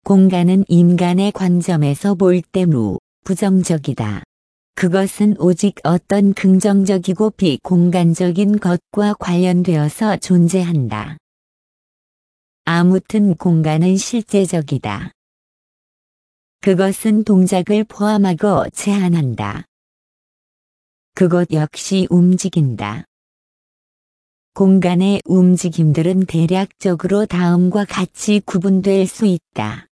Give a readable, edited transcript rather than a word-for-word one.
공간은 인간의 관점에서 볼 때 부정적이다. 그것은 오직 어떤 긍정적이고 비공간적인 것과 관련되어서 존재한다. 아무튼 공간은 실제적이다. 그것은 동작을 포함하고 제한한다. 그것 역시 움직인다. 공간의 움직임들은 대략적으로 다음과 같이 구분될 수 있다.